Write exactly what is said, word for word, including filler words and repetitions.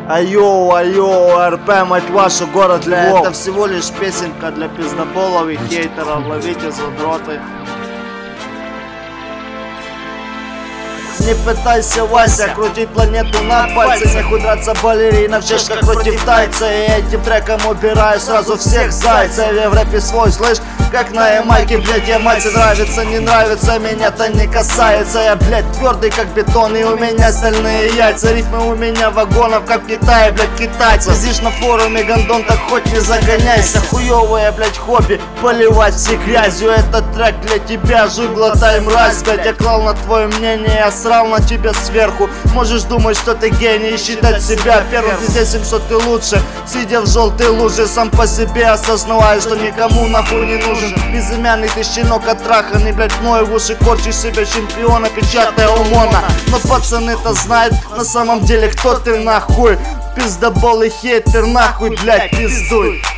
Айо, айо, РП, мать вашу, город Львов. Это всего лишь песенка для пиздоболов и хейтеров, ловите задроты. Не пытайся, Вася, крутить планету на пальце. Нехуй драться балерина в чешках против тайца. И этим треком убираю сразу всех зайцев. Я в рэпе свой, слышь, как на Ямайке, блядь, ямайцы. Нравится, не нравится, меня-то не касается. Я, блядь, твердый как бетон, и у меня стальные яйца. Рифмы у меня вагонов, как в Китае, блядь, китайцы. Сидишь на форуме, гондон, так хоть не загоняйся. Хуёвое, блядь, хобби, поливать все грязью. Этот трек для тебя, жуй, глотай, мразь, блядь. Я клал на твое мнение, я срал на тебя сверху. Можешь думать, что ты гений и считать себя первым. Здесь им, что ты лучше, сидя в желтой луже. Сам по себе осознавая, что никому нахуй не нужен. Безымянный ты щенок отраханный, блядь, мой в уши. Корчишь себя чемпиона, печатая ОМОНа. Но пацаны-то знают на самом деле, кто ты нахуй. Пиздобол и хейтер, нахуй, блядь, пиздуй.